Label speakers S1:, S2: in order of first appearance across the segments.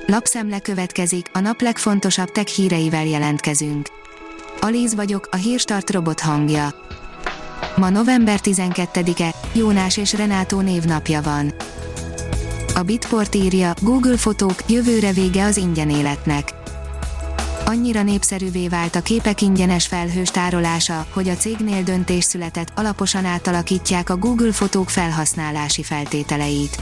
S1: Lapszemle következik, a nap legfontosabb tech híreivel jelentkezünk. Alíz vagyok, a Hírstart robot hangja. Ma november 12-e, Jónás és Renátó névnapja van. A Bitport írja, Google fotók, jövőre vége az ingyen életnek. Annyira népszerűvé vált a képek ingyenes felhős tárolása, hogy a cégnél döntés született, alaposan átalakítják a Google fotók felhasználási feltételeit.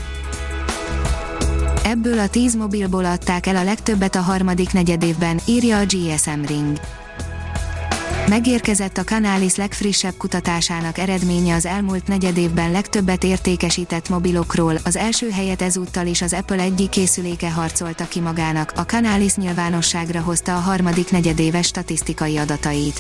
S1: Ebből a 10 mobilból adták el a legtöbbet a harmadik negyedévben, írja a GSM Ring. Megérkezett a Canalys legfrissebb kutatásának eredménye az elmúlt negyedévben legtöbbet értékesített mobilokról, az első helyet ezúttal is az Apple egyik készüléke harcolta ki magának, a Canalys nyilvánosságra hozta a harmadik negyedéves statisztikai adatait.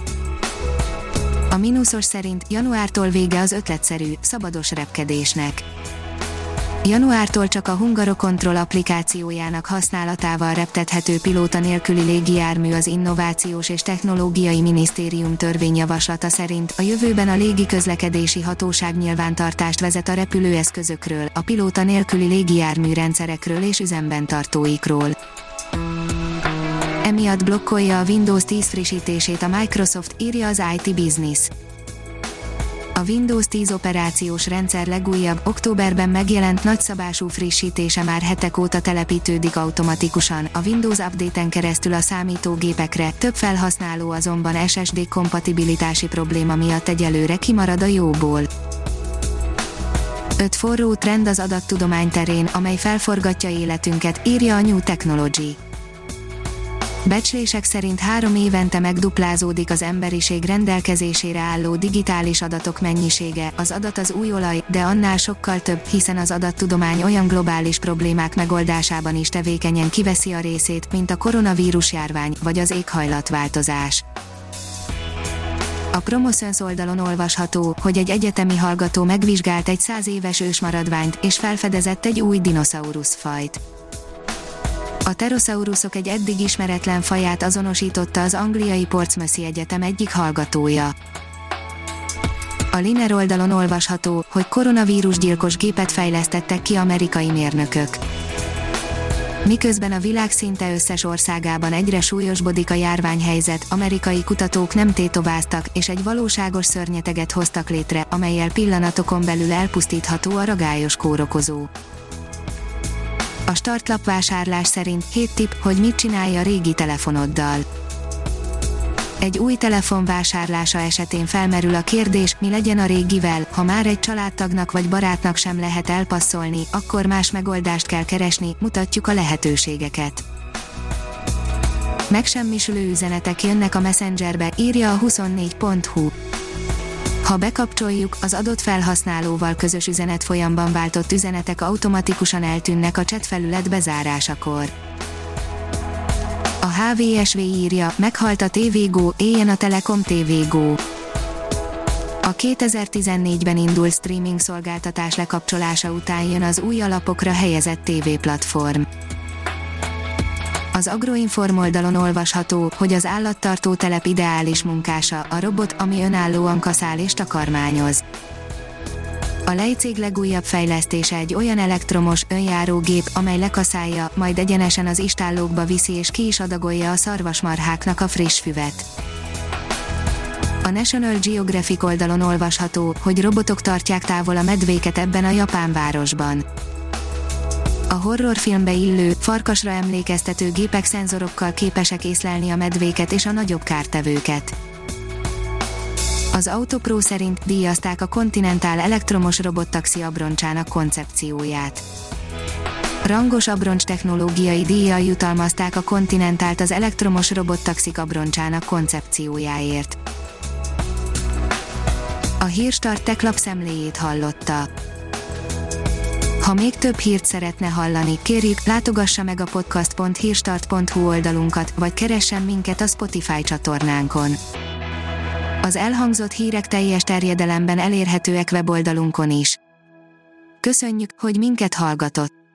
S1: A mínuszos szerint januártól vége az ötletszerű, szabados repkedésnek. Januártól csak a Hungarocontrol applikációjának használatával reptethető pilóta nélküli légijármű az Innovációs és Technológiai Minisztérium törvényjavaslata szerint a jövőben a légiközlekedési hatóság nyilvántartást vezet a repülőeszközökről, a pilóta nélküli légijármű rendszerekről és üzemben tartóikról. Emiatt blokkolja a Windows 10 frissítését a Microsoft, írja az IT Business. A Windows 10 operációs rendszer legújabb, októberben megjelent nagyszabású frissítése már hetek óta telepítődik automatikusan, a Windows Update-en keresztül a számítógépekre, több felhasználó azonban SSD kompatibilitási probléma miatt egyelőre kimarad a jóból. 5 forró trend az adattudomány terén, amely felforgatja életünket, írja a New Technology. Becslések szerint 3 évente megduplázódik az emberiség rendelkezésére álló digitális adatok mennyisége, az adat az új olaj, de annál sokkal több, hiszen az adattudomány olyan globális problémák megoldásában is tevékenyen kiveszi a részét, mint a koronavírus járvány, vagy az éghajlatváltozás. A Promoszöns oldalon olvasható, hogy egy egyetemi hallgató megvizsgált egy 100 éves ősmaradványt, és felfedezett egy új dinoszauruszfajt. A pteroszauruszok egy eddig ismeretlen faját azonosította az angliai Portsmouthi Egyetem egyik hallgatója. A Liner oldalon olvasható, hogy koronavírusgyilkos gépet fejlesztettek ki amerikai mérnökök. Miközben a világ szinte összes országában egyre súlyosbodik a járványhelyzet, amerikai kutatók nem tétováztak, és egy valóságos szörnyeteget hoztak létre, amellyel pillanatokon belül elpusztítható a ragályos kórokozó. A startlap vásárlás szerint 7 tipp, hogy mit csinálj a régi telefonoddal. Egy új telefon vásárlása esetén felmerül a kérdés, mi legyen a régivel, ha már egy családtagnak vagy barátnak sem lehet elpasszolni, akkor más megoldást kell keresni, mutatjuk a lehetőségeket. Megsemmisülő üzenetek jönnek a Messengerbe, írja a 24.hu. Ha bekapcsoljuk, az adott felhasználóval közös üzenetfolyamban váltott üzenetek automatikusan eltűnnek a chat felület bezárásakor. A HVSV írja, meghalt a TV Go, éljen a Telekom TV Go. A 2014-ben indult streaming szolgáltatás lekapcsolása után jön az új alapokra helyezett TV platform. Az Agroinform oldalon olvasható, hogy az állattartó telep ideális munkása, a robot, ami önállóan kaszál és takarmányoz. A Lej cég legújabb fejlesztése egy olyan elektromos, önjáró gép, amely lekaszálja, majd egyenesen az istállókba viszi és ki is adagolja a szarvasmarháknak a friss füvet. A National Geographic oldalon olvasható, hogy robotok tartják távol a medvéket ebben a japán városban. A horrorfilmbe illő, farkasra emlékeztető gépek szenzorokkal képesek észlelni a medvéket és a nagyobb kártevőket. Az Autopro szerint díjazták a Continental elektromos robottaxi abroncsának koncepcióját. Rangos abroncs technológiai díjjal jutalmazták a Continentalt az elektromos robottaxik abroncsának koncepciójáért. A Hírstart tech lapszemléjét hallotta. Ha még több hírt szeretne hallani, kérjük, látogassa meg a podcast.hírstart.hu oldalunkat, vagy keressen minket a Spotify csatornánkon. Az elhangzott hírek teljes terjedelemben elérhetőek weboldalunkon is. Köszönjük, hogy minket hallgatott!